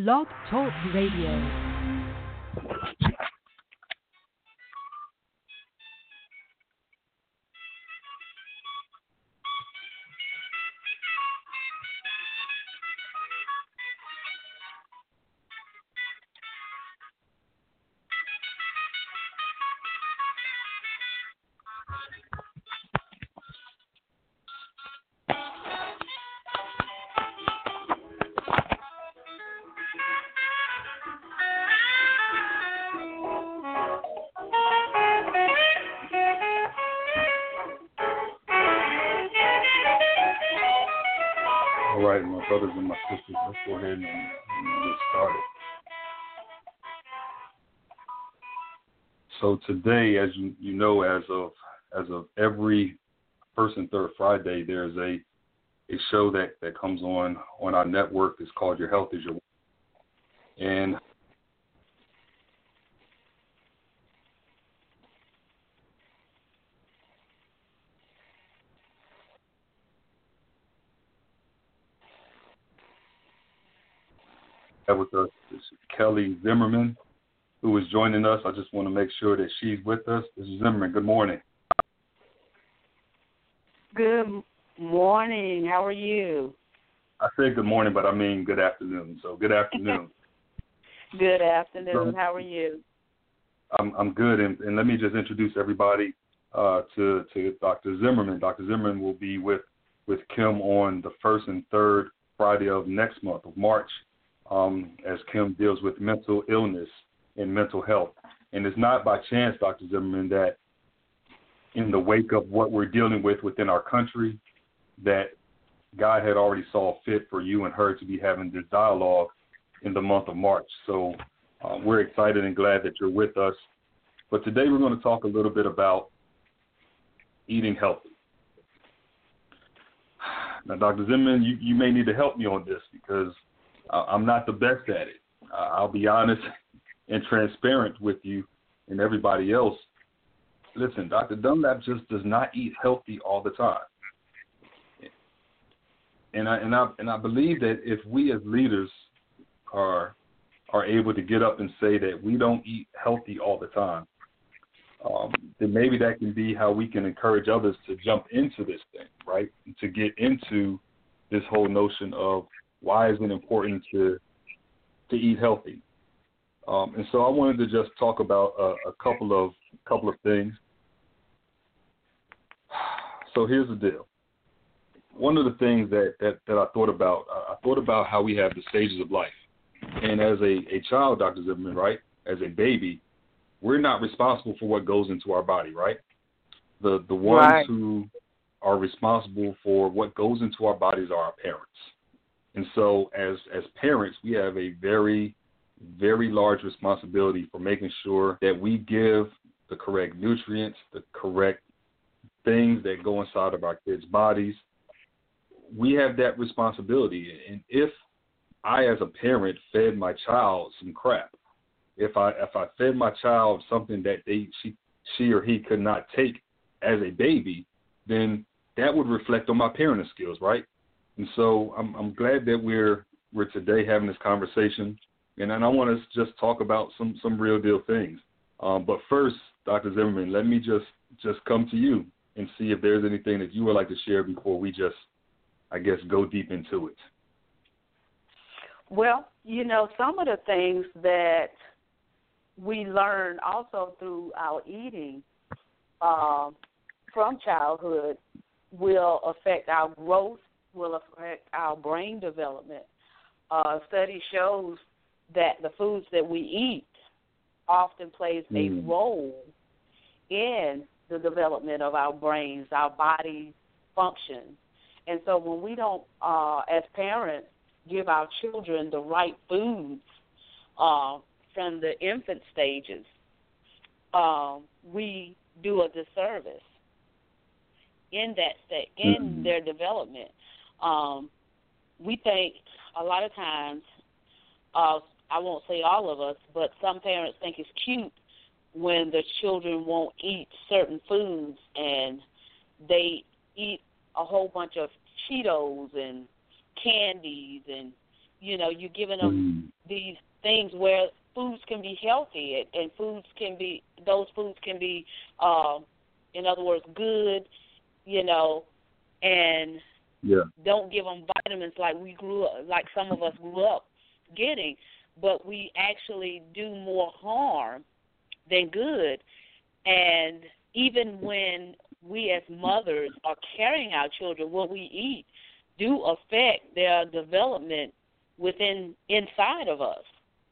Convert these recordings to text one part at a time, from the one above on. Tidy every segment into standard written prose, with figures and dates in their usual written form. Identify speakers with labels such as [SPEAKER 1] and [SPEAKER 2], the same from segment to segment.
[SPEAKER 1] Blog Talk Radio.
[SPEAKER 2] All right, my brothers and my sisters, let's go ahead and get started. So today, as you know, as of every first and third Friday, there's a show that comes on our network. It's called Your Health Is Your Wealth. And with us is Kelly Zimmerman, who is joining us. I just want to make sure that she's with us. Mrs. Zimmerman, good morning.
[SPEAKER 3] Good morning. How are you?
[SPEAKER 2] I said good morning, but I mean good afternoon. So good afternoon.
[SPEAKER 3] Good afternoon. How are you?
[SPEAKER 2] I'm good, and let me just introduce everybody to Dr. Zimmerman. Dr. Zimmerman will be with Kim on the first and third Friday of next month of March, as Kim deals with mental illness and mental health. And it's not by chance, Dr. Zimmerman, that in the wake of what we're dealing with within our country, that God had already saw fit for you and her to be having this dialogue in the month of March. So we're excited and glad that you're with us. But today we're going to talk a little bit about eating healthy. Now, Dr. Zimmerman, you may need to help me on this because I'm not the best at it. I'll be honest and transparent with you and everybody else. Listen, Dr. Dunlap just does not eat healthy all the time. And I believe that if we as leaders are able to get up and say that we don't eat healthy all the time, then maybe that can be how we can encourage others to jump into this thing, right? And to get into this whole notion of why is it important to eat healthy. And so I wanted to just talk about a couple of things. So here's the deal. One of the things that I thought about how we have the stages of life. And as a child, Dr. Zimmerman, right, as a baby, we're not responsible for what goes into our body, right? The ones
[SPEAKER 3] Right.
[SPEAKER 2] who are responsible for what goes into our bodies are our parents. And so as parents, we have a very, very large responsibility for making sure that we give the correct nutrients, the correct things that go inside of our kids' bodies. We have that responsibility. And if I, as a parent, fed my child some crap, if I fed my child something that she or he could not take as a baby, then that would reflect on my parenting skills, right? And so I'm glad that we're today having this conversation, and I want to just talk about some real deal things. But first, Dr. Zimmerman, let me just come to you and see if there's anything that you would like to share before we just, I guess, go deep into it.
[SPEAKER 3] Well, some of the things that we learn also through our eating from childhood will affect our growth, will affect our brain development. Study shows that the foods that we eat often plays a role in the development of our brains, our body function. And so when we don't, as parents, give our children the right foods from the infant stages, we do a disservice in that state, in their development. We think a lot of times, I won't say all of us, but some parents think it's cute when the children won't eat certain foods and they eat a whole bunch of Cheetos and candies and You know, you're giving them these things where foods can be healthy, and those foods can be, in other words, good, you know, and don't give them vitamins like some of us grew up getting, but we actually do more harm than good. And even when we as mothers are carrying our children, what we eat do affect their development inside of us.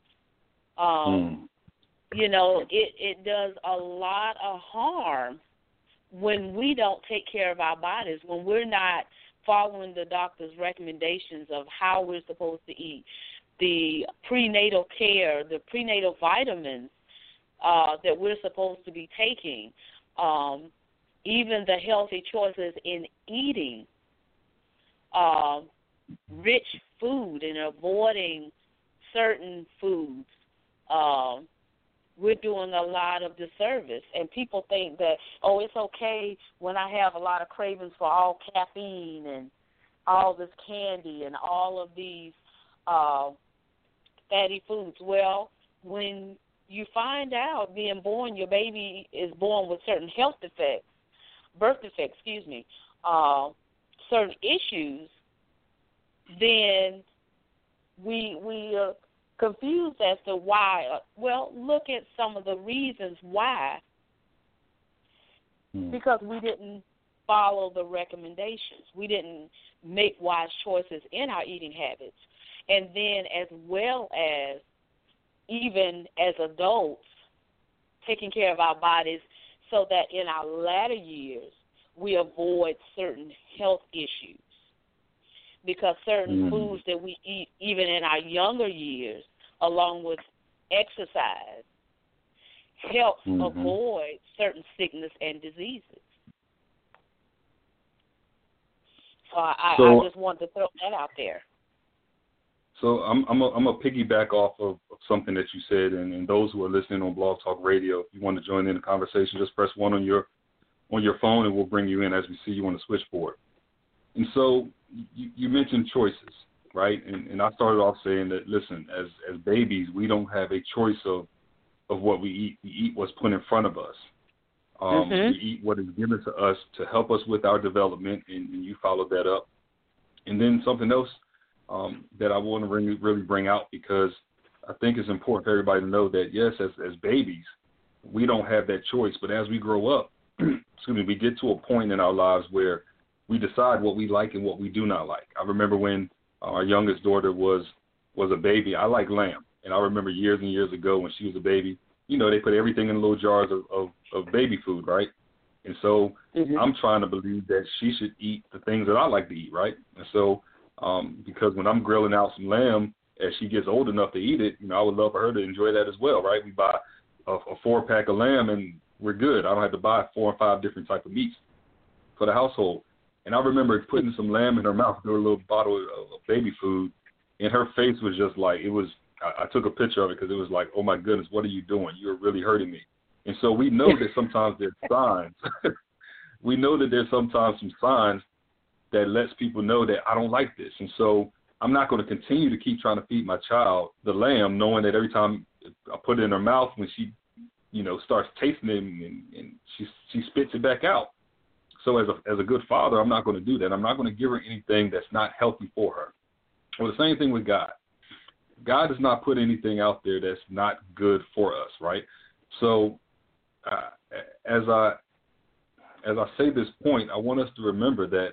[SPEAKER 3] You know, it does a lot of harm when we don't take care of our bodies, when we're not following the doctor's recommendations of how we're supposed to eat, the prenatal care, the prenatal vitamins that we're supposed to be taking, even the healthy choices in eating rich food and avoiding certain foods. We're doing a lot of disservice. And people think that, it's okay when I have a lot of cravings for all caffeine and all this candy and all of these fatty foods. Well, when you find out being born, your baby is born with certain birth defects, certain issues, then we are confused as to why. Well, look at some of the reasons why. Because we didn't follow the recommendations. We didn't make wise choices in our eating habits. And then as well as even as adults, taking care of our bodies so that in our latter years we avoid certain health issues. Because certain foods that we eat even in our younger years, along with exercise, helps avoid certain sickness and diseases. So I just wanted to throw that out there.
[SPEAKER 2] So I'm a piggyback off of something that you said, and those who are listening on Blog Talk Radio, if you want to join in the conversation, just press 1 on your phone, and we'll bring you in as we see you on the switchboard. And so you mentioned choices, right? And I started off saying that, listen, as babies, we don't have a choice of what we eat. We eat what's put in front of us. We eat what is given to us to help us with our development, and you followed that up. And then something else that I want to really bring out, because I think it's important for everybody to know that, yes, as babies, we don't have that choice. But as we grow up, we get to a point in our lives where we decide what we like and what we do not like. I remember when our youngest daughter was a baby, I like lamb. And I remember years and years ago when she was a baby, you know, they put everything in little jars of baby food, right? And so I'm trying to believe that she should eat the things that I like to eat, right? And so because when I'm grilling out some lamb, as she gets old enough to eat it, you know, I would love for her to enjoy that as well, right? We buy a 4-pack of lamb and we're good. I don't have to buy 4 or 5 different types of meats for the household. And I remember putting some lamb in her mouth through a little bottle of baby food, and her face was just like, it was, I took a picture of it because it was like, oh my goodness, what are you doing? You're really hurting me. And so we know that sometimes there's signs. We know that there's sometimes some signs that lets people know that I don't like this. And so I'm not going to continue to keep trying to feed my child the lamb, knowing that every time I put it in her mouth, when she, you know, starts tasting it and she spits it back out. So as a good father, I'm not going to do that. I'm not going to give her anything that's not healthy for her. Well, the same thing with God. God does not put anything out there that's not good for us, right? So as I say this point, I want us to remember that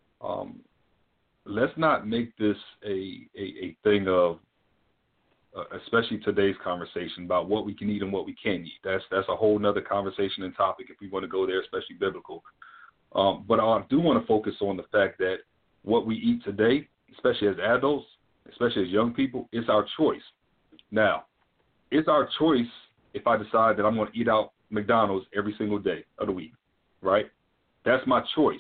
[SPEAKER 2] let's not make this a thing of, especially today's conversation about what we can eat and what we can't eat. That's a whole nother conversation and topic if we want to go there, especially biblical. But I do want to focus on the fact that what we eat today, especially as adults, especially as young people, it's our choice. Now, it's our choice if I decide that I'm going to eat out McDonald's every single day of the week, right? That's my choice.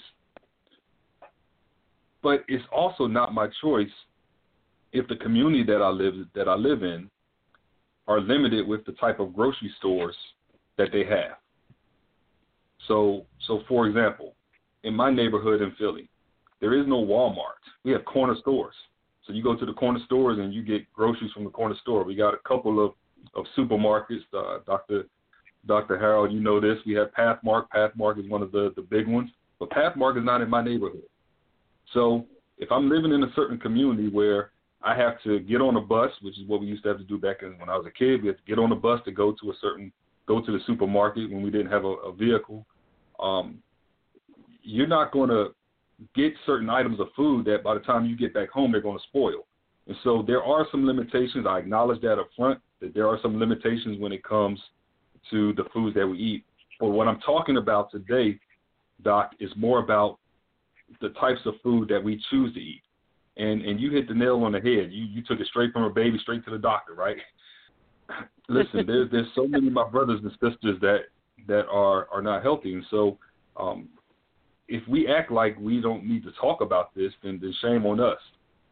[SPEAKER 2] But it's also not my choice if the community that I live in are limited with the type of grocery stores that they have. So for example, in my neighborhood in Philly, there is no Walmart. We have corner stores. So you go to the corner stores and you get groceries from the corner store. We got a couple of supermarkets. Dr. Harold, you know this. We have Pathmark. Pathmark is one of the big ones. But Pathmark is not in my neighborhood. So if I'm living in a certain community where I have to get on a bus, which is what we used to have to do back when I was a kid, we had to get on a bus to go to the supermarket when we didn't have a vehicle. You're not going to get certain items of food that by the time you get back home, they're going to spoil. And so there are some limitations. I acknowledge that up front, that there are some limitations when it comes to the foods that we eat. But what I'm talking about today, Doc, is more about the types of food that we choose to eat. And you hit the nail on the head. You took it straight from a baby straight to the doctor, right? Listen, there's so many of my brothers and sisters that are not healthy. And so if we act like we don't need to talk about this, then shame on us.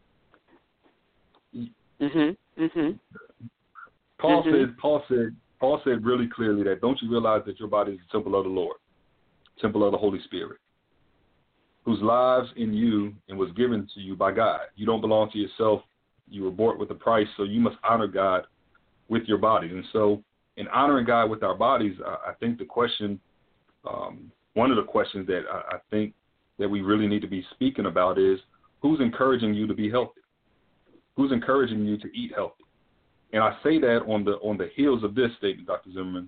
[SPEAKER 2] Paul said really clearly that, don't you realize that your body is the temple of the Lord, temple of the Holy Spirit, whose lives in you and was given to you by God. You don't belong to yourself. You were bought with a price, so you must honor God with your bodies. And so in honoring God with our bodies, I think the question, one of the questions that I think that we really need to be speaking about is, who's encouraging you to be healthy? Who's encouraging you to eat healthy? And I say that on the heels of this statement, Dr. Zimmerman.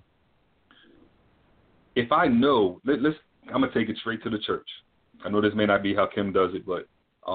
[SPEAKER 2] If I know, I'm going to take it straight to the church. I know this may not be how Kim does it, but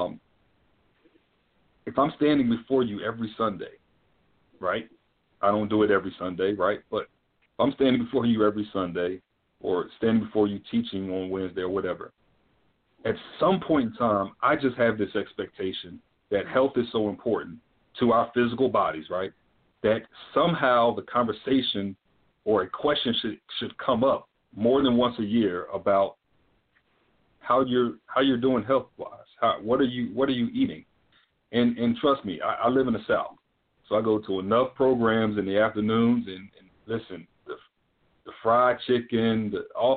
[SPEAKER 2] if I'm standing before you every Sunday, right? I don't do it every Sunday, right? But if I'm standing before you every Sunday, or standing before you teaching on Wednesday or whatever, at some point in time, I just have this expectation that health is so important to our physical bodies, right? That somehow the conversation or a question should come up more than once a year about how you're doing health-wise. What are you eating? And trust me, I live in the South, so I go to enough programs in the afternoons and listen. The fried chicken,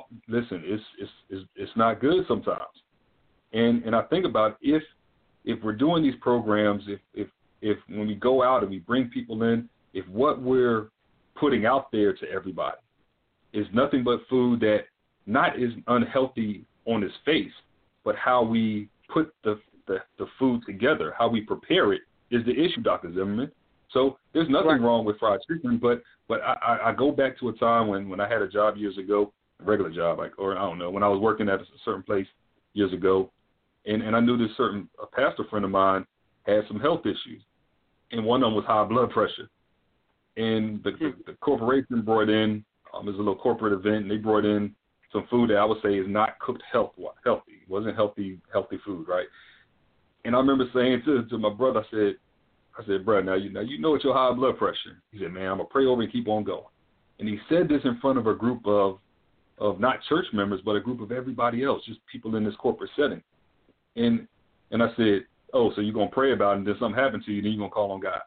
[SPEAKER 2] it's not good sometimes. And I think about if we're doing these programs, if when we go out and we bring people in, if what we're putting out there to everybody is nothing but food that not is unhealthy on its face, but how we put the food together, how we prepare it is the issue, Dr. Zimmerman. So there's nothing wrong with fried chicken, but I go back to a time when I had a job years ago, a regular job, when I was working at a certain place years ago, and I knew this certain pastor friend of mine had some health issues, and one of them was high blood pressure. And the corporation brought in, it was a little corporate event, and they brought in some food that I would say is not cooked healthy. It wasn't healthy food, right? And I remember saying to my brother, I said, bro, now you know it's your high blood pressure. He said, man, I'm going to pray over and keep on going. And he said this in front of a group of not church members, but a group of everybody else, just people in this corporate setting. And I said, oh, so you're going to pray about it and then something happened to you, then you're going to call on God.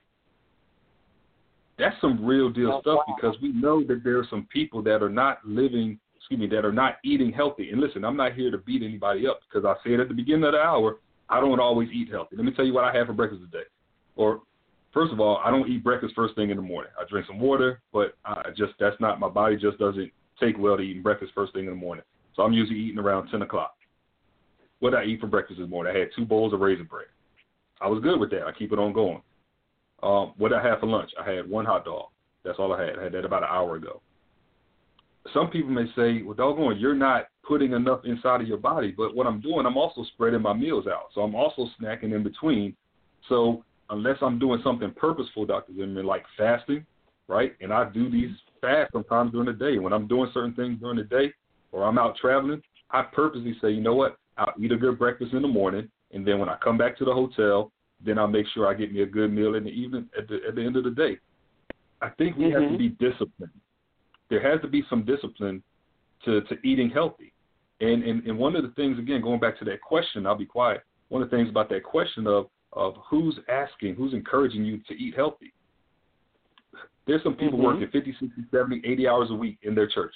[SPEAKER 2] That's some real deal stuff, because we know that there are some people that are not that are not eating healthy. And listen, I'm not here to beat anybody up, because I said at the beginning of the hour, I don't always eat healthy. Let me tell you what I had for breakfast today. Or first of all, I don't eat breakfast first thing in the morning. I drink some water, but that's not, my body just doesn't take well to eating breakfast first thing in the morning. So I'm usually eating around 10 o'clock. What did I eat for breakfast this morning? I had 2 bowls of raisin bread. I was good with that. I keep it on going. What did I have for lunch? I had 1 hot dog. That's all I had. I had that about an hour ago. Some people may say, well, doggone, you're not putting enough inside of your body. But what I'm doing, I'm also spreading my meals out. So I'm also snacking in between. So unless I'm doing something purposeful, Dr. Zimmerman, like fasting, right? And I do these fasts sometimes during the day. When I'm doing certain things during the day or I'm out traveling, I purposely say, you know what, I'll eat a good breakfast in the morning, and then when I come back to the hotel, then I'll make sure I get me a good meal in the evening at the end of the day. I think we have to be disciplined. There has to be some discipline to eating healthy. And one of the things, again, going back to that question, I'll be quiet, one of the things about that question of who's asking, who's encouraging you to eat healthy. There's some people working 50, 60, 70, 80 hours a week in their churches.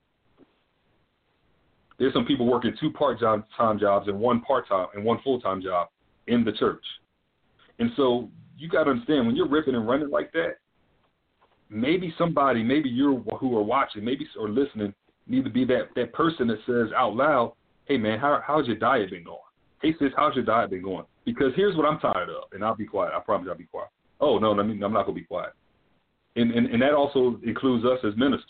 [SPEAKER 2] There's some people working 2 part-time jobs and 1 part-time and 1 full-time job in the church. And so you got to understand, when you're ripping and running like that, maybe somebody, maybe you who are watching, maybe or listening, need to be that person that says out loud, hey, man, how's your diet been going? Hey, sis, how's your diet been going? Because here's what I'm tired of, and I'll be quiet. I promise I'll be quiet. Oh, no, I'm not going to be quiet. And that also includes us as ministers,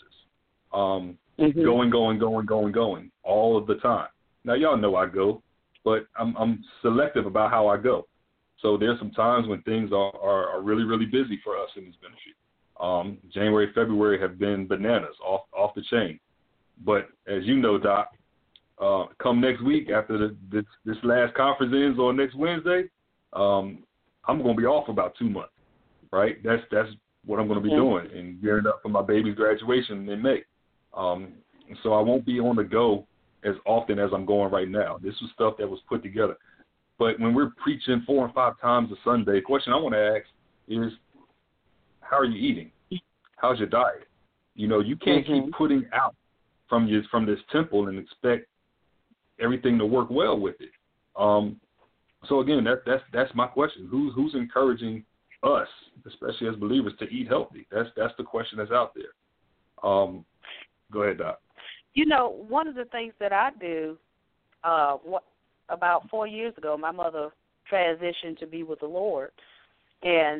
[SPEAKER 2] going all of the time. Now, y'all know I go, but I'm selective about how I go. So there's some times when things are really, really busy for us in this ministry. January, February have been bananas, off the chain. But as you know, Doc, come next week after this last conference ends on next Wednesday, I'm going to be off for about 2 months, right? That's what I'm going to be doing and gearing up for my baby's graduation in May. So I won't be on the go as often as I'm going right now. This was stuff that was put together. But when we're preaching 4 and 5 times a Sunday, the question I want to ask is, how are you eating? How's your diet? You can't keep putting out from this temple and expect everything to work well with it. So again, that's my question. Who's encouraging us, especially as believers, to eat healthy? That's the question that's out there. Go ahead, Doc.
[SPEAKER 3] One of the things that I do, about 4 years ago, my mother transitioned to be with the Lord, and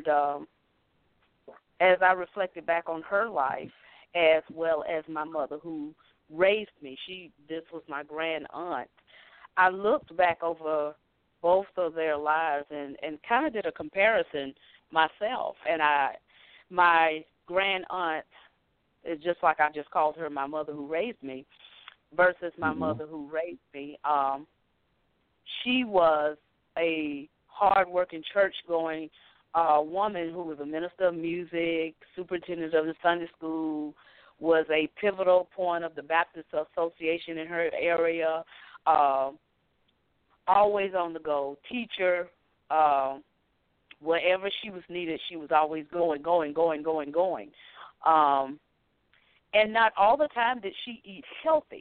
[SPEAKER 3] as I reflected back on her life, as well as my mother who raised me, this was my grand aunt. I looked back over both of their lives and kind of did a comparison myself. And my grand aunt is just like I just called her, my mother who raised me, versus my mother who raised me. She was a hard-working, church-going woman who was a minister of music, superintendent of the Sunday school, was a pivotal point of the Baptist Association in her area, always on the go, teacher. Wherever she was needed, she was always going. And not all the time did she eat healthy.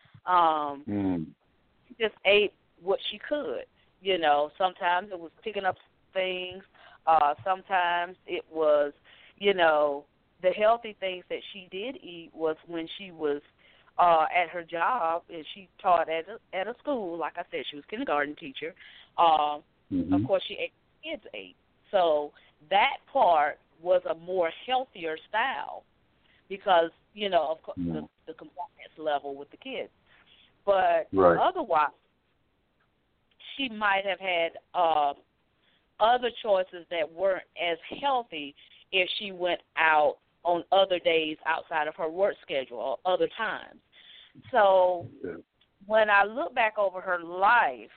[SPEAKER 3] She just ate what she could. Sometimes it was picking up things. Sometimes it was, the healthy things that she did eat was when she was at her job, and she taught at a school. Like I said, she was a kindergarten teacher. Of course, she ate what kids ate. So that part was a more healthier style because, of course, the compliance level with the kids. But otherwise, she might have had other choices that weren't as healthy if she went out on other days outside of her work schedule or other times. So when I look back over her life,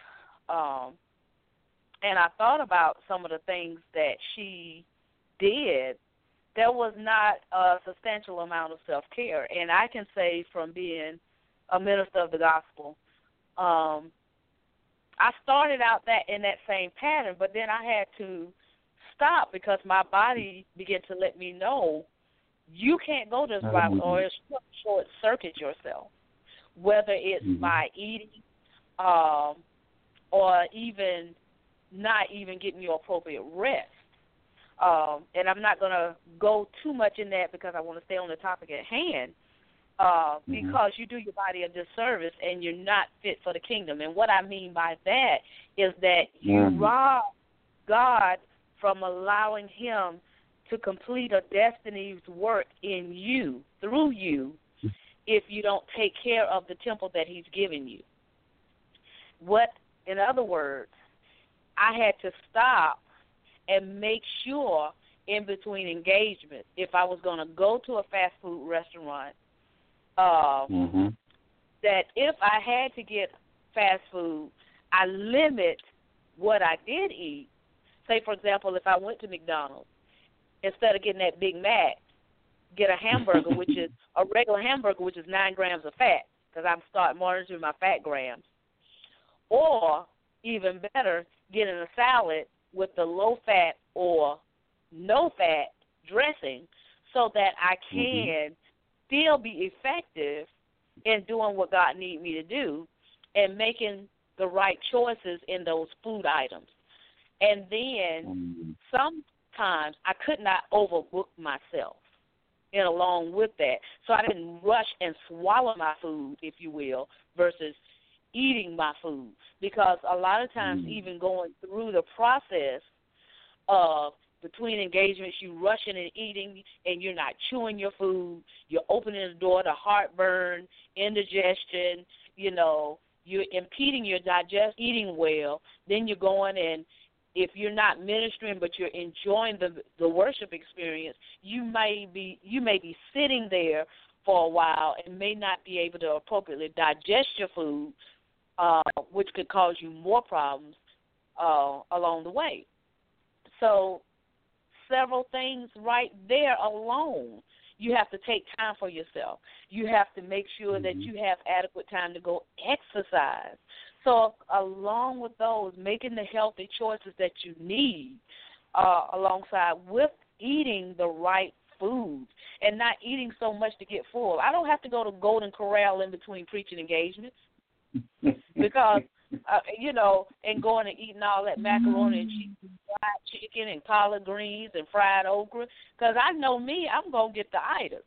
[SPEAKER 3] and I thought about some of the things that she did, there was not a substantial amount of self-care. And I can say from being a minister of the gospel, I started out in that same pattern, but then I had to stop because my body began to let me know you can't go this route or it's short-circuit yourself, whether it's by eating or even not even getting your appropriate rest. And I'm not going to go too much in that because I want to stay on the topic at hand. Because you do your body a disservice and you're not fit for the kingdom. And what I mean by that is that you rob God from allowing him to complete a destiny's work in you, through you, if you don't take care of the temple that he's given you. In other words, I had to stop and make sure in between engagements, if I was going to go to a fast food restaurant, that if I had to get fast food, I limit what I did eat. Say, for example, if I went to McDonald's, instead of getting that Big Mac, get a hamburger, which is a regular hamburger, which is 9 grams of fat, because I'm starting monitoring my fat grams. Or, even better, getting a salad with the low-fat or no-fat dressing so that I can still be effective in doing what God needs me to do and making the right choices in those food items. And then sometimes I could not overbook myself and along with that. So I didn't rush and swallow my food, if you will, versus eating my food. Because a lot of times even going through the process of between engagements, you rushing and eating and you're not chewing your food, you're opening the door to heartburn, indigestion, you're impeding your eating well. Then you're going and if you're not ministering but you're enjoying the worship experience, you may be sitting there for a while and may not be able to appropriately digest your food, which could cause you more problems along the way. So several things right there alone. You have to take time for yourself. You have to make sure that you have adequate time to go exercise. So along with those, making the healthy choices that you need alongside with eating the right food and not eating so much to get full. I don't have to go to Golden Corral in between preaching engagements because, and going and eating all that macaroni and cheese and fried chicken and collard greens and fried okra because I know me, I'm going to get the itis.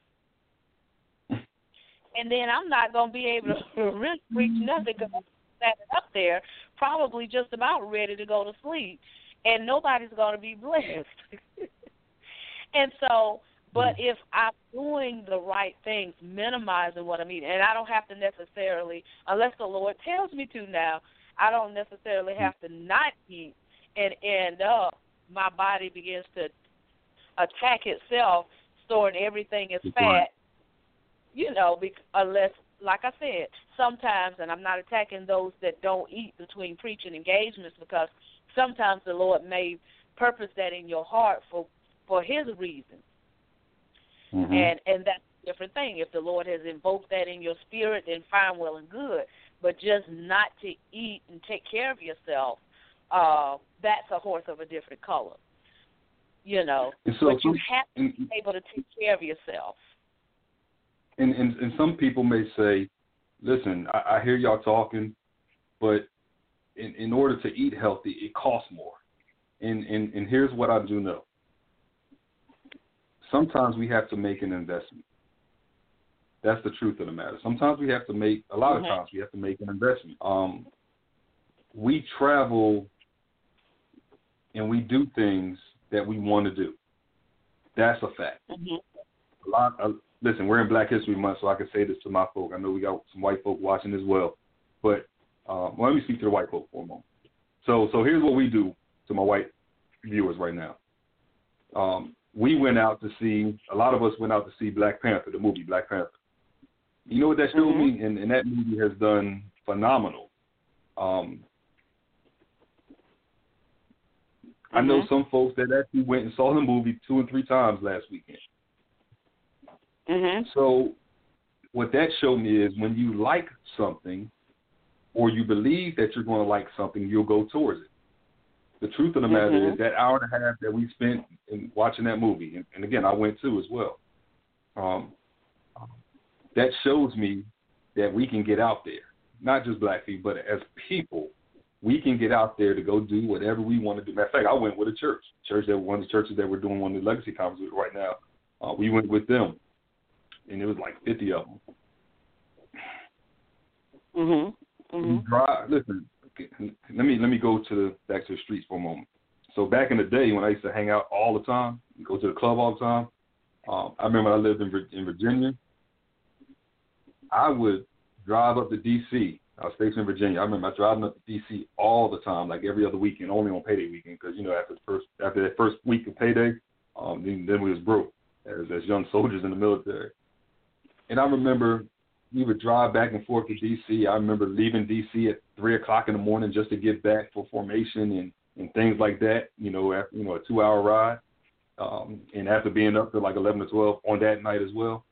[SPEAKER 3] And then I'm not going to be able to really preach nothing because I'm standing up there probably just about ready to go to sleep, and nobody's going to be blessed. And so, but if I'm doing the right things, minimizing what I'm eating, and I don't have to necessarily, unless the Lord tells me to now, I don't necessarily have to not eat and end up my body begins to attack itself, storing everything as fat, unless, like I said, sometimes, and I'm not attacking those that don't eat between preaching engagements because sometimes the Lord may purpose that in your heart for his reason. And that's a different thing. If the Lord has invoked that in your spirit, then fine, well, and good. But just not to eat and take care of yourself, that's a horse of a different color. But you have to be able to take care of yourself.
[SPEAKER 2] And some people may say, listen, I hear y'all talking, but in order to eat healthy, it costs more. And here's what I do know. Sometimes we have to make an investment. That's the truth of the matter. Sometimes we have to make, a lot of times we have to make an investment. We travel and we do things that we want to do. That's a fact. Listen, we're in Black History Month, so I can say this to my folk. I know we got some white folk watching as well. But let me speak to the white folk for a moment. So here's what we do to my white viewers right now. We went out to see, a lot of us went out to see Black Panther, the movie Black Panther. You know what that showed me? And that movie has done phenomenal. I know some folks that actually went and saw the movie 2 and 3 times last weekend. So what that showed me is when you like something or you believe that you're going to like something, you'll go towards it. The truth of the matter is that hour and a half that we spent in watching that movie, and again, I went too as well, that shows me that we can get out there, not just Black people, but as people, we can get out there to go do whatever we want to do. Matter of fact, I went with a church that one of the churches that we're doing one of the legacy conferences with right now. We went with them, and it was like 50 of them. Listen, let me go back to the streets for a moment. So back in the day when I used to hang out all the time, go to the club all the time, I remember I lived in Virginia. I would drive up to D.C. I was stationed in Virginia. I remember driving up to D.C. all the time, like every other weekend, only on payday weekend, because after that first week of payday, then we was broke as young soldiers in the military. And I remember we would drive back and forth to D.C. I remember leaving D.C. at 3 o'clock in the morning just to get back for formation and things like that. After, a 2-hour ride, and after being up to like 11 or 12 on that night as well.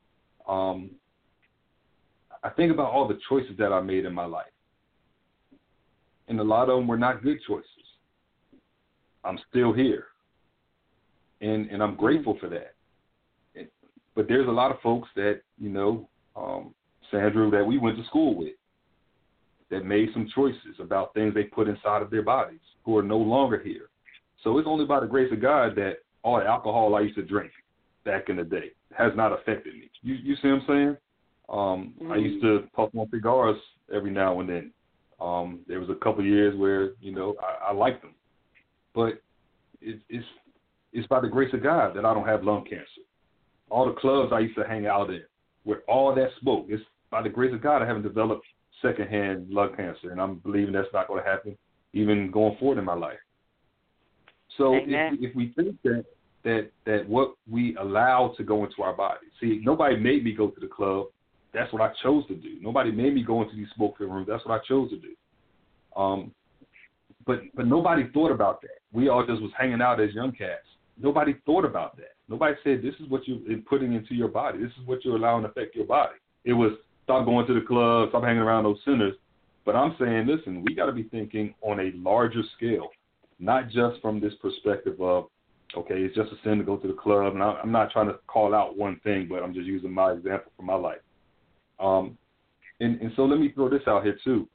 [SPEAKER 2] I think about all the choices that I made in my life, and a lot of them were not good choices. I'm still here, and I'm grateful for that. But there's a lot of folks that, Sandra, that we went to school with that made some choices about things they put inside of their bodies who are no longer here. So it's only by the grace of God that all the alcohol I used to drink back in the day has not affected me. You see what I'm saying? I used to puff on cigars every now and then. There was a couple of years where, I liked them. But it's by the grace of God that I don't have lung cancer. All the clubs I used to hang out in, with all that smoke, it's by the grace of God I haven't developed secondhand lung cancer, and I'm believing that's not going to happen even going forward in my life. So if we think that what we allow to go into our body, see, nobody made me go to the club. That's what I chose to do. Nobody made me go into these smoke-filled rooms. That's what I chose to do. But nobody thought about that. We all just was hanging out as young cats. Nobody thought about that. Nobody said, this is what you're putting into your body. This is what you're allowing to affect your body. It was, stop going to the club, stop hanging around those centers. But I'm saying, listen, we got to be thinking on a larger scale, not just from this perspective of, okay, it's just a sin to go to the club. And I'm not trying to call out one thing, but I'm just using my example from my life. And so let me throw this out here too.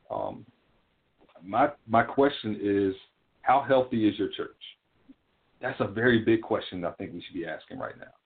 [SPEAKER 2] My question is, how healthy is your church? That's a very big question I think we should be asking right now.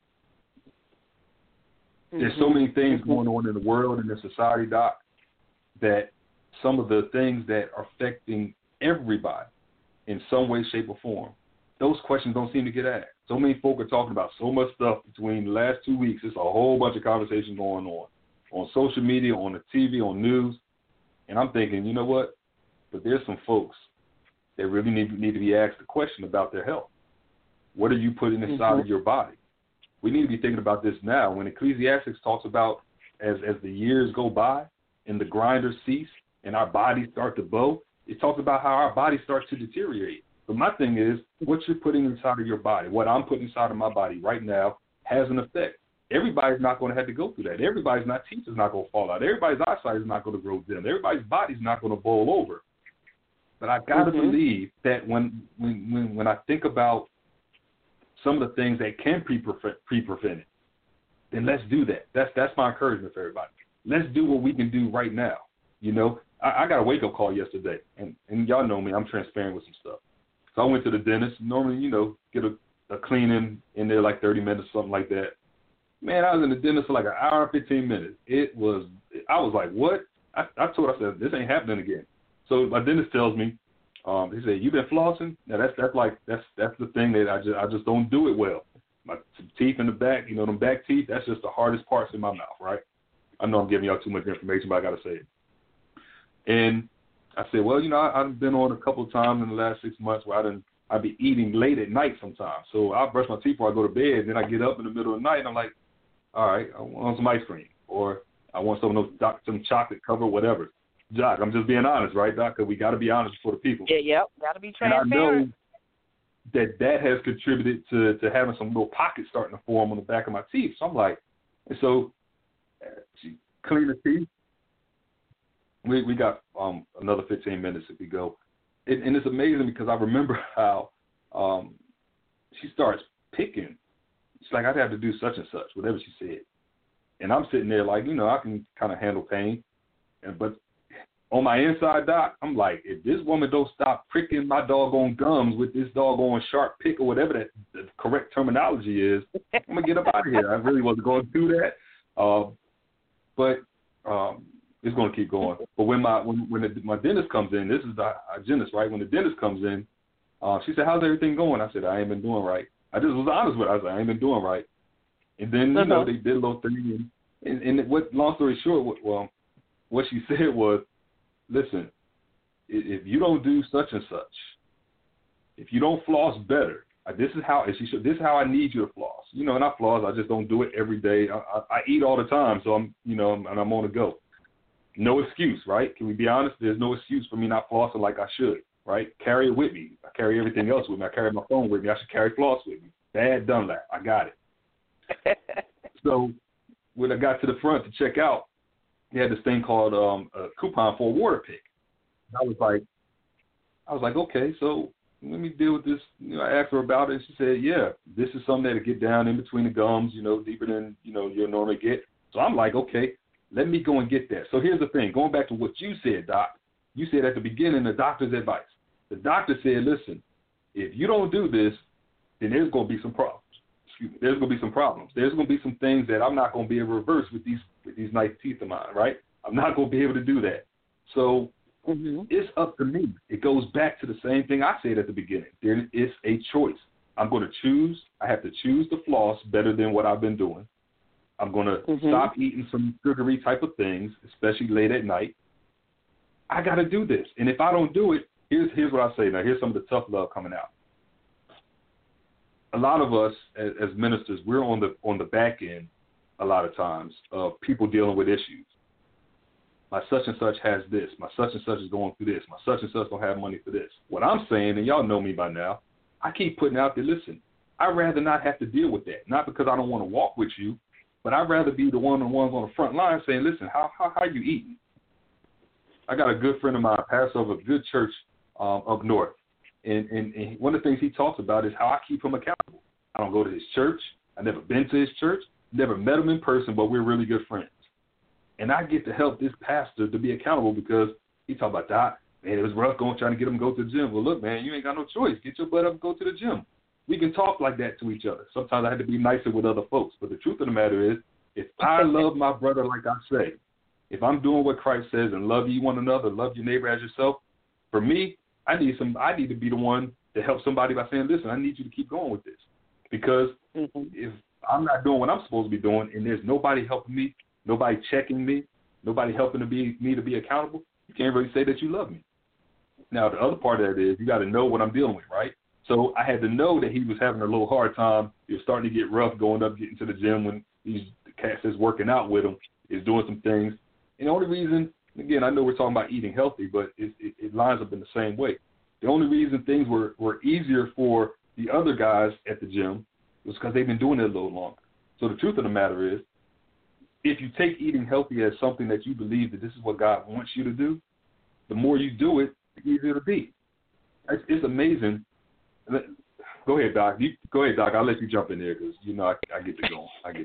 [SPEAKER 2] There's so many things going on in the world and in society, Doc, that some of the things that are affecting everybody in some way, shape, or form, those questions don't seem to get asked. So many folk are talking about so much stuff between the last 2 weeks. There's a whole bunch of conversation going on social media, on the TV, on news. And I'm thinking, you know what? But there's some folks that really need to be asked a question about their health. What are you putting inside of your body? We need to be thinking about this now. When Ecclesiastes talks about as the years go by and the grinders cease and our bodies start to bow, it talks about how our body starts to deteriorate. But my thing is, what you're putting inside of your body, what I'm putting inside of my body right now has an effect. Everybody's not going to have to go through that. Everybody's teeth is not going to fall out. Everybody's eyesight is not going to grow dim. Everybody's body's not going to boil over. But I got to believe that when I think about some of the things that can be prevented, then let's do that. That's my encouragement for everybody. Let's do what we can do right now. I got a wake-up call yesterday, and y'all know me. I'm transparent with some stuff. So I went to the dentist. Normally, get a cleaning in there like 30 minutes, something like that. Man, I was in the dentist for like an hour and 15 minutes. I was like, what? I said, this ain't happening again. So my dentist tells me, he said, you been flossing? Now that's the thing that I just don't do it well. My teeth in the back, them back teeth, that's just the hardest parts in my mouth, right? I know I'm giving y'all too much information, but I got to say it. And I said, well, I've been on a couple of times in the last 6 months where I'd be eating late at night sometimes. So I'll brush my teeth before I go to bed, and then I get up in the middle of the night, and I'm like, all right, I want some ice cream, or I want some chocolate cover, whatever. Doc, I'm just being honest, right, Doc? Because we got to be honest for the people.
[SPEAKER 3] Yeah, got to be transparent.
[SPEAKER 2] And I know that has contributed to having some little pockets starting to form on the back of my teeth. So I'm like, and so she clean the teeth. We got another 15 minutes if we go. And it's amazing because I remember how she starts picking. She's like, I'd have to do such and such, whatever she said. And I'm sitting there like, I can kind of handle pain. But on my inside, Doc, I'm like, if this woman don't stop pricking my doggone gums with this doggone sharp pick or whatever that the correct terminology is, I'm going to get up out of here. I really wasn't going to do that. But it's going to keep going. But when my dentist comes in, this is the hygienist, right? When the dentist comes in, she said, how's everything going? I said, I ain't been doing right. I just was honest with her. I said, I ain't been doing right. And then, they did a little thing. And what, long story short, what she said was, listen, if you don't do such and such, if you don't floss better, this is how I need you to floss. And I floss. I just don't do it every day. I eat all the time, so I'm on the go. No excuse, right? Can we be honest? There's no excuse for me not flossing like I should, right? Carry it with me. I carry everything else with me. I carry my phone with me. I should carry floss with me. Bad Dunlap. I got it. So when I got to the front to check out, they had this thing called a coupon for a water pick. I was like, okay, so let me deal with this. I asked her about it, and she said, yeah, this is something that'll get down in between the gums, deeper than, you'll normally get. So I'm like, okay, let me go and get that. So here's the thing. Going back to what you said, Doc, you said at the beginning the doctor's advice. The doctor said, listen, if you don't do this, then there's going to be some problems. Excuse me. There's going to be some problems. There's going to be some things that I'm not going to be able to reverse with these nice teeth of mine, right? I'm not going to be able to do that. So it's up to me. It goes back to the same thing I said at the beginning. There is a choice. I'm going to choose. I have to choose the floss better than what I've been doing. I'm going to stop eating some sugary type of things, especially late at night. I got to do this. And if I don't do it, here's what I say. Now, here's some of the tough love coming out. A lot of us as ministers, we're on the back end a lot of times of people dealing with issues. My such and such has this. My such and such is going through this. My such and such don't have money for this. What I'm saying, and y'all know me by now, I keep putting out there, listen, I'd rather not have to deal with that. Not because I don't want to walk with you, but I'd rather be the one on the front line saying, listen, how are you eating? I got a good friend of mine, pastor of a good church up north. And one of the things he talks about is how I keep him accountable. I don't go to his church. I've never been to his church, never met him in person, but we're really good friends. And I get to help this pastor to be accountable because he talk about, Doc, man, it was rough trying to get him to go to the gym. Well, look, man, you ain't got no choice. Get your butt up and go to the gym. We can talk like that to each other. Sometimes I had to be nicer with other folks. But the truth of the matter is, if I love my brother like I say, if I'm doing what Christ says and love you one another, love your neighbor as yourself, for me, I need to be the one to help somebody by saying, listen, I need you to keep going with this. Because if I'm not doing what I'm supposed to be doing and there's nobody helping me, nobody checking me, nobody helping me to be accountable, you can't really say that you love me. Now, the other part of that is you got to know what I'm dealing with, right? So I had to know that he was having a little hard time. He was starting to get rough getting to the gym when these cats that's working out with him is doing some things. And the only reason, again, I know we're talking about eating healthy, but it lines up in the same way. The only reason things were easier for the other guys at the gym was because they've been doing it a little longer. So the truth of the matter is, if you take eating healthy as something that you believe that this is what God wants you to do, the more you do it, the easier it'll be. It's amazing. Go ahead, Doc. I'll let you jump in there because, I get to go.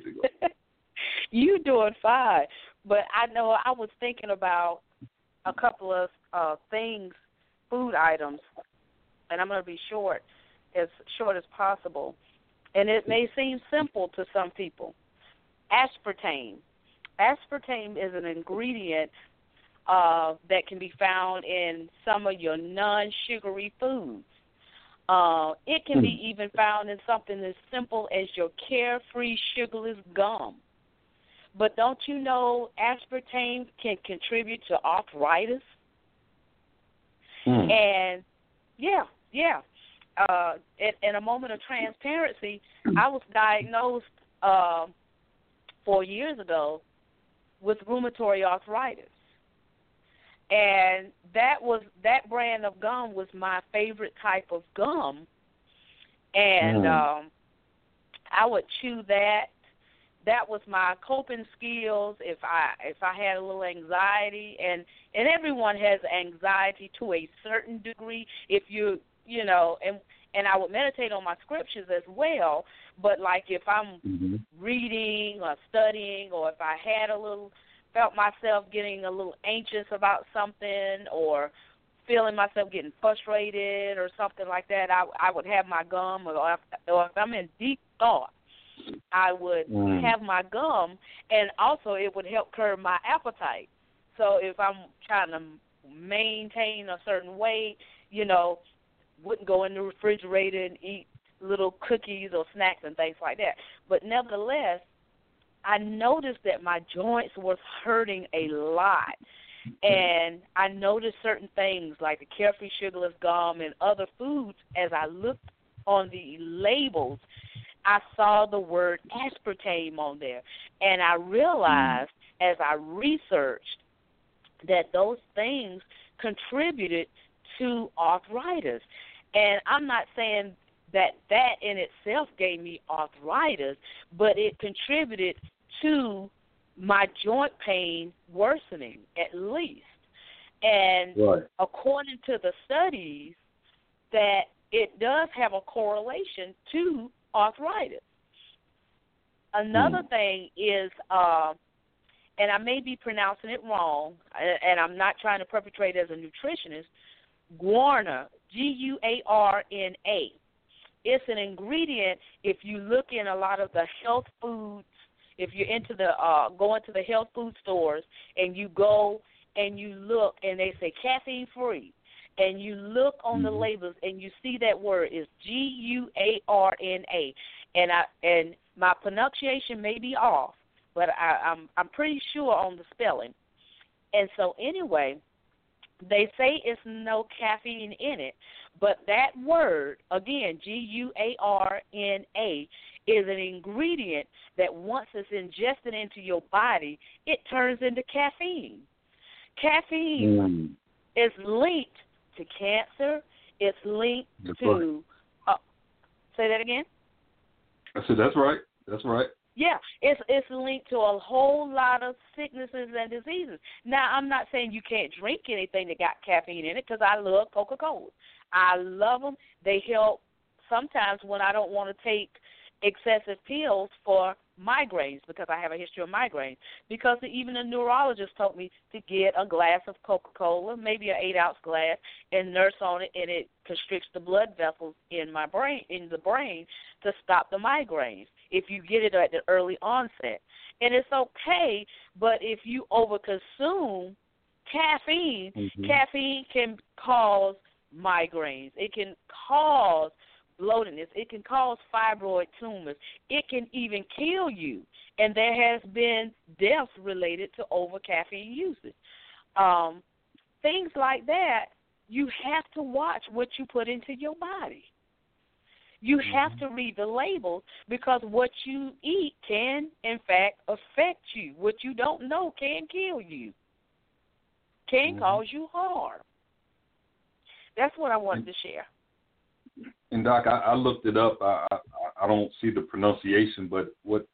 [SPEAKER 3] You doing fine. But I know I was thinking about a couple of things, food items, and I'm going to be short as possible. And it may seem simple to some people. Aspartame. Aspartame is an ingredient that can be found in some of your non-sugary foods. It can be even found in something as simple as your Carefree sugarless gum. But don't you know aspartame can contribute to arthritis? And, in a moment of transparency, I was diagnosed 4 years ago with rheumatoid arthritis. And that brand of gum was my favorite type of gum. And I would chew that. That was my coping skills if I had a little anxiety, and everyone has anxiety to a certain degree. If and I would meditate on my scriptures as well, but like if I'm reading or studying, or if I felt myself getting a little anxious about something, or feeling myself getting frustrated or something like that, I would have my gum, or if I'm in deep thought, I would have my gum, and also it would help curb my appetite. So if I'm trying to maintain a certain weight, wouldn't go in the refrigerator and eat little cookies or snacks and things like that. But nevertheless, I noticed that my joints were hurting a lot. And I noticed certain things like the Carefree sugarless gum and other foods. As I looked on the labels, I saw the word aspartame on there. And I realized as I researched that those things contributed to arthritis. And I'm not saying that in itself gave me arthritis, but it contributed to my joint pain worsening, at least. And according to the studies, that it does have a correlation to arthritis. Another thing is, and I may be pronouncing it wrong, and I'm not trying to perpetrate as a nutritionist, guarana, Guarna. It's an ingredient. If you look in a lot of the health foods, if you're into the going to the health food stores and you go and you look and they say caffeine free, and you look on the labels and you see that word is Guarna, and my pronunciation may be off, but I'm pretty sure on the spelling. And so anyway, they say it's no caffeine in it, but that word, again, Guarna, is an ingredient that once it's ingested into your body, it turns into caffeine. Caffeine is linked to cancer. It's linked to say that again?
[SPEAKER 2] I said that's right. That's right.
[SPEAKER 3] Yeah, it's linked to a whole lot of sicknesses and diseases. Now, I'm not saying you can't drink anything that got caffeine in it, because I love Coca-Cola. I love them. They help sometimes when I don't want to take excessive pills for migraines, because I have a history of migraines, because even a neurologist told me to get a glass of Coca-Cola, maybe an 8-ounce glass, and nurse on it, and it constricts the blood vessels in the brain to stop the migraines if you get it at the early onset. And it's okay, but if you overconsume caffeine, caffeine can cause migraines. It can cause bloatedness. It can cause fibroid tumors. It can even kill you. And there has been deaths related to over caffeine usage. Things like that, you have to watch what you put into your body. You have to read the labels, because what you eat can, in fact, affect you. What you don't know can kill you, can cause you harm. That's what I wanted to share.
[SPEAKER 2] And Doc, I looked it up. I don't see the pronunciation, but what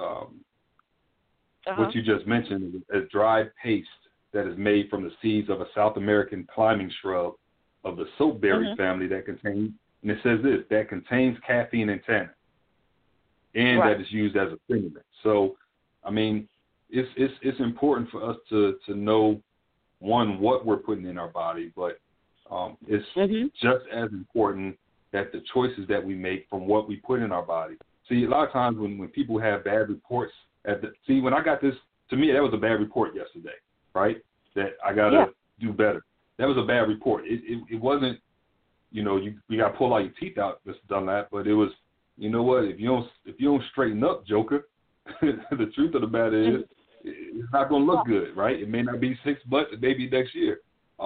[SPEAKER 2] you just mentioned is a dried paste that is made from the seeds of a South American climbing shrub of the soapberry family that contains, and it says this, that contains caffeine and tannin, and that is used as a stimulant. So, I mean, it's important for us to know, one, what we're putting in our body, but it's just as important that the choices that we make from what we put in our body. See, a lot of times when people have bad reports, when I got this, to me, that was a bad report yesterday, right? That I got to do better. That was a bad report. It wasn't, you got to pull all your teeth out, Mr. Dunlap, but it was, you know what, if you don't straighten up, Joker, the truth of the matter is, it's not going to look good, right? It may not be 6 months, it may be next year.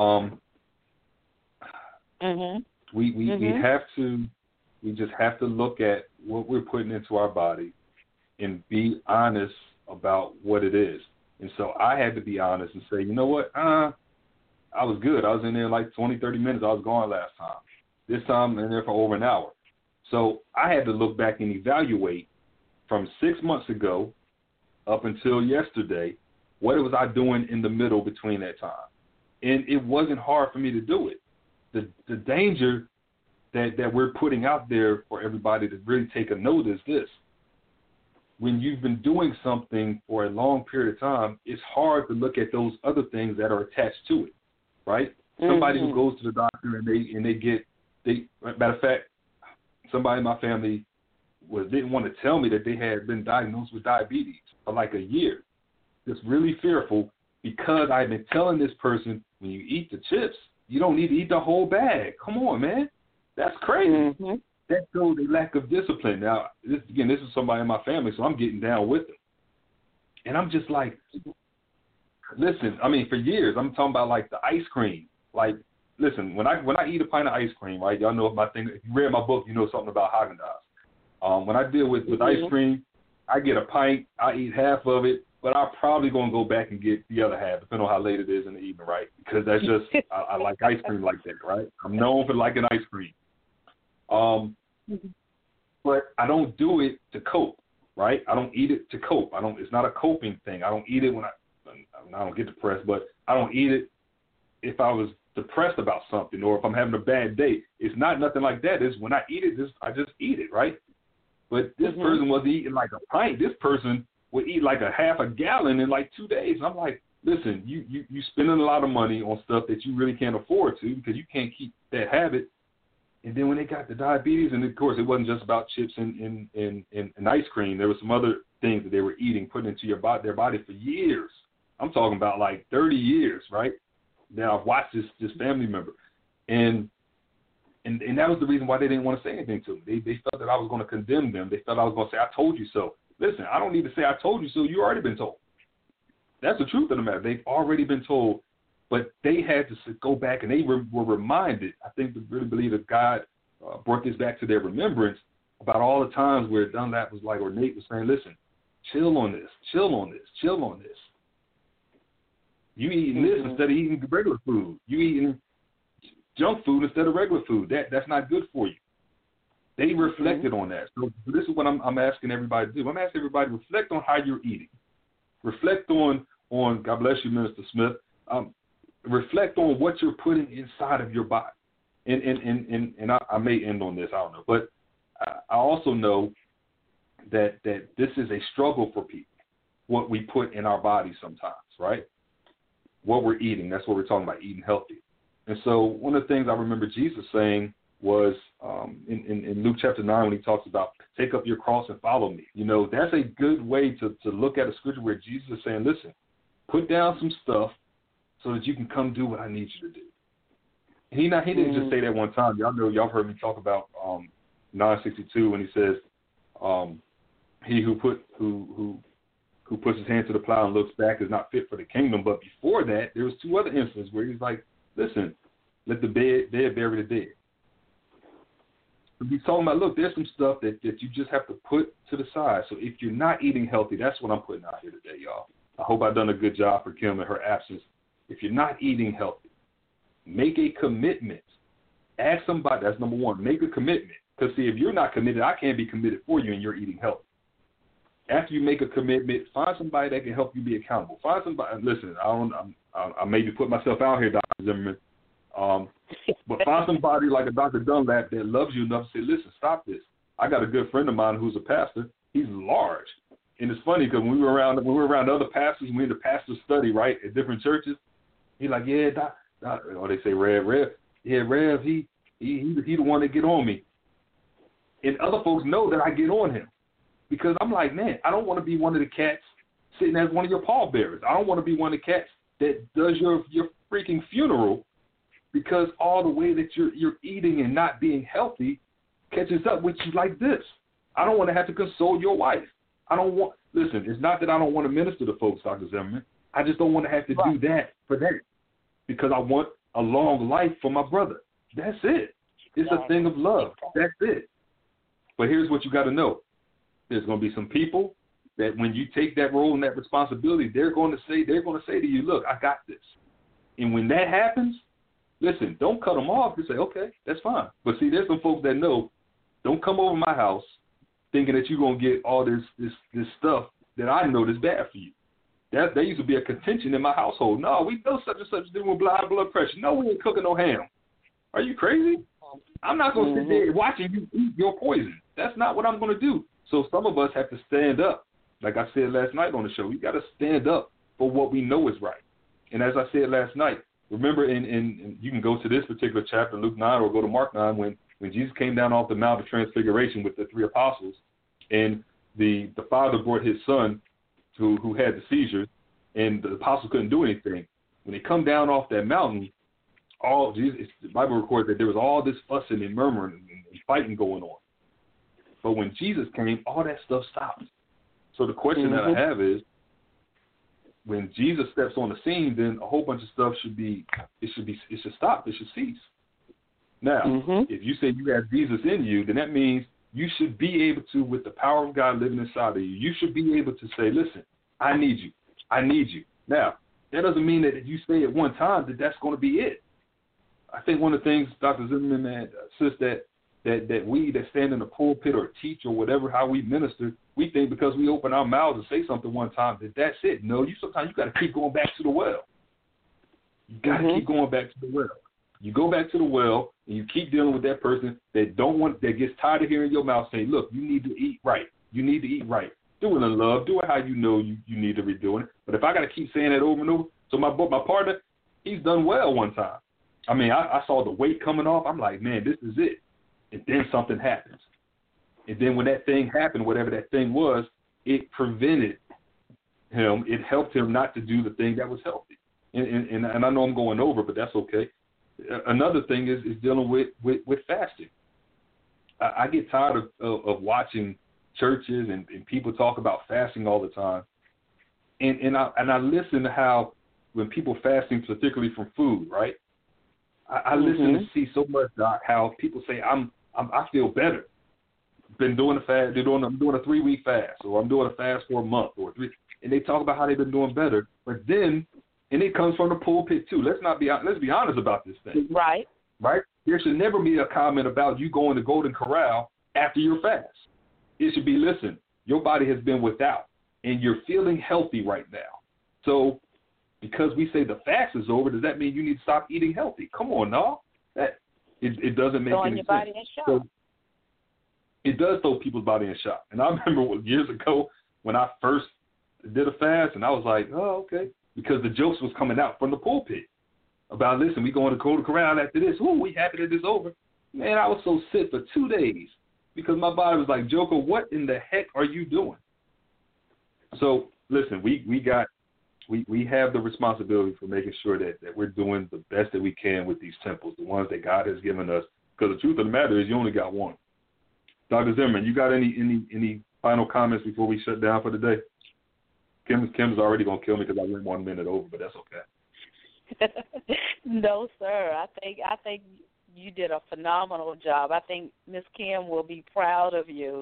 [SPEAKER 2] We just have to look at what we're putting into our body and be honest about what it is. And so I had to be honest and say, you know what, I was good. I was in there like 20, 30 minutes. I was gone last time. This time I'm in there for over an hour. So I had to look back and evaluate from 6 months ago up until yesterday, what was I doing in the middle between that time? And it wasn't hard for me to do it. The danger that we're putting out there for everybody to really take a note is this. When you've been doing something for a long period of time, it's hard to look at those other things that are attached to it, right? Somebody who goes to the doctor and they matter of fact, somebody in my family didn't want to tell me that they had been diagnosed with diabetes for like a year. Just really fearful, because I've been telling this person, when you eat the chips, you don't need to eat the whole bag. Come on, man. That's crazy. That shows a lack of discipline. Now, this is somebody in my family, so I'm getting down with it. And I'm just like, listen, I mean, for years, I'm talking about like the ice cream. Like, listen, when I eat a pint of ice cream, right, y'all know my thing. If you read my book, you know something about Haagen-Dazs. When I deal with ice cream, I get a pint, I eat half of it, but I'm probably going to go back and get the other half, depending on how late it is in the evening, right? Because that's just, I like ice cream like that, right? I'm known for liking ice cream. But I don't do it to cope, right? I don't eat it to cope. It's not a coping thing. I don't eat it when I don't get depressed, but I don't eat it if I was depressed about something or if I'm having a bad day. It's not nothing like that. It's when I eat it, I just eat it, right? But this person wasn't eating like a pint. This person would eat like a half a gallon in like 2 days. And I'm like, listen, you spending a lot of money on stuff that you really can't afford to, because you can't keep that habit. And then when they got the diabetes, and of course it wasn't just about chips and ice cream. There were some other things that they were eating, putting into their body for years. I'm talking about like 30 years, right? Now I've watched this family member, and that was the reason why they didn't want to say anything to me. They felt that I was going to condemn them. They felt I was going to say, I told you so. Listen, I don't need to say I told you so. You already been told. That's the truth of the matter. They've already been told. But they had to go back, and they were reminded. I think they really believe that God brought this back to their remembrance about all the times where Dunlap was like, or Nate was saying, listen, chill on this, chill on this, chill on this. You eating this instead of eating regular food. You eating junk food instead of regular food. That's not good for you. They reflected on that. So this is what I'm asking everybody to do. I'm asking everybody to reflect on how you're eating. Reflect on God bless you, Minister Smith. Reflect on what you're putting inside of your body. And I may end on this, I don't know. But I also know that this is a struggle for people, what we put in our bodies sometimes, right? What we're eating, that's what we're talking about, eating healthy. And so one of the things I remember Jesus saying was in Luke chapter 9 when he talks about take up your cross and follow me. You know, that's a good way to look at a scripture where Jesus is saying, listen, put down some stuff so that you can come do what I need you to do. He didn't just say that one time. Y'all heard me talk about 9:62 when he says, he who puts his hand to the plow and looks back is not fit for the kingdom. But before that, there was two other instances where he's like, listen, let the dead bury the dead. He's talking about, look, there's some stuff that you just have to put to the side. So if you're not eating healthy, that's what I'm putting out here today, y'all. I hope I've done a good job for Kim in her absence. If you're not eating healthy, make a commitment. Ask somebody. That's number one. Make a commitment. Because, see, if you're not committed, I can't be committed for you and you're eating healthy. After you make a commitment, find somebody that can help you be accountable. Find somebody. Listen, I maybe put myself out here, Dr. Zimmerman, but find somebody like a Dr. Dunlap that loves you enough to say, listen, stop this. I got a good friend of mine who's a pastor. He's large. And it's funny because when we were around other pastors, we had the pastor study, right, at different churches. He's like, yeah, Doc, or they say Rev. Yeah, Rev, he the one that get on me. And other folks know that I get on him. Because I'm like, man, I don't want to be one of the cats sitting as one of your pallbearers. I don't want to be one of the cats that does your freaking funeral because all the way that you're eating and not being healthy catches up with you like this. I don't want to have to console your wife. Listen, it's not that I don't want to minister to folks, Dr. Zimmerman. I just don't want to have to do that for them because I want a long life for my brother. That's it. It's a thing of love. That's it. But here's what you got to know. There's going to be some people that when you take that role and that responsibility, they're going to say to you, look, I got this. And when that happens, listen, don't cut them off. Just say, okay, that's fine. But see, there's some folks that know, don't come over my house thinking that you're going to get all this stuff that I know that's bad for you. There used to be a contention in my household. No, we know such and such is doing blood pressure. No, we ain't cooking no ham. Are you crazy? I'm not going to sit there watching you eat your poison. That's not what I'm going to do. So some of us have to stand up. Like I said last night on the show, we got to stand up for what we know is right. And as I said last night, remember, in you can go to this particular chapter, Luke 9, or go to Mark 9, when Jesus came down off the Mount of Transfiguration with the three apostles, and the father brought his son who had the seizures, and the apostles couldn't do anything. When they come down off that mountain, the Bible records that there was all this fussing and murmuring and fighting going on. But when Jesus came, all that stuff stopped. So the question that I have is, when Jesus steps on the scene, then a whole bunch of stuff should stop. It should cease. Now, if you say you have Jesus in you, then that means you should be able to, with the power of God living inside of you, you should be able to say, listen, I need you. I need you. Now, that doesn't mean that if you say it one time that that's going to be it. I think one of the things, Dr. Zimmerman, sis, that we that stand in the pulpit or teach or whatever, how we minister, we think because we open our mouths and say something one time that's it. No, sometimes you got to keep going back to the well. You got to keep going back to the well. You go back to the well and you keep dealing with that person that gets tired of hearing your mouth say, look, you need to eat right. You need to eat right. Do it in love. Do it how you know you need to be doing it. But if I got to keep saying that over and over, so my partner, he's done well one time. I mean, I saw the weight coming off. I'm like, man, this is it. and then something happens. And then when that thing happened, whatever that thing was, it prevented him. It helped him not to do the thing that was healthy. And I know I'm going over, but that's okay. Another thing is dealing with fasting. I get tired of watching churches and people talk about fasting all the time. And I listen to how when people fasting, particularly from food, right? I listen to see so much, Doc, how people say I feel better. Been doing a fast. I'm doing a 3-week fast, or I'm doing a fast for a month or 3, and they talk about how they've been doing better. But then, and it comes from the pulpit too. Let's be honest about this thing.
[SPEAKER 3] Right.
[SPEAKER 2] There should never be a comment about you going to Golden Corral after your fast. It should be, listen, your body has been without, and you're feeling healthy right now. So, because we say the fast is over, does that mean you need to stop eating healthy? Come on, no. It doesn't make any sense.
[SPEAKER 3] Body in shock.
[SPEAKER 2] So, it does throw people's body in shock. And I remember years ago when I first did a fast, and I was like, oh, okay, because the jokes was coming out from the pulpit about, listen, we going to Golden Corral after this. Ooh, we happy that it's over. Man, I was so sick for 2 days because my body was like, Joker, what in the heck are you doing? So, listen, we have the responsibility for making sure that we're doing the best that we can with these temples, the ones that God has given us, because the truth of the matter is you only got one. Dr. Zimmerman, you got any final comments before we shut down for the day? Kim's already going to kill me because I went 1 minute over, but that's okay.
[SPEAKER 3] No, sir. I think you did a phenomenal job. I think Miss Kim will be proud of you.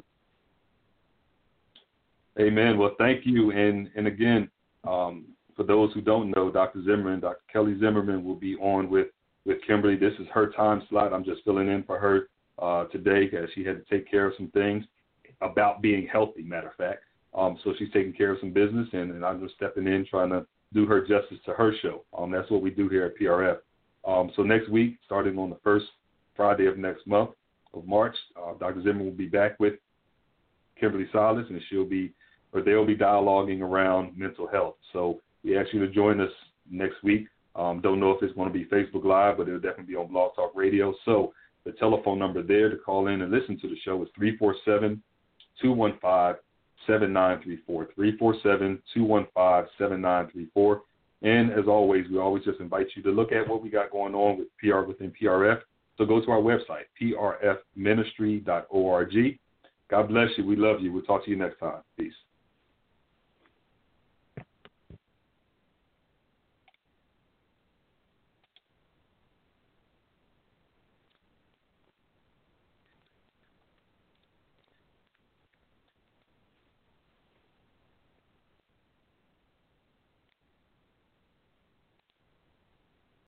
[SPEAKER 2] Amen. Well, thank you. And again, for those who don't know, Dr. Zimmerman, Dr. Kelly Zimmerman will be on with Kimberly. This is her time slot. I'm just filling in for her today because she had to take care of some things about being healthy, matter of fact. So she's taking care of some business, and I'm just stepping in trying to do her justice to her show. That's what we do here at PRF. So next week, starting on the first Friday of next month of March, Dr. Zimmerman will be back with Kimberly Salas, and they'll be dialoguing around mental health. So we ask you to join us next week. Don't know if it's going to be Facebook Live, but it'll definitely be on Blog Talk Radio. So the telephone number there to call in and listen to the show is 347-215-7934, 347-215-7934. And as always, we always just invite you to look at what we got going on with PR within PRF. So go to our website, prfministry.org. God bless you. We love you. We'll talk to you next time. Peace.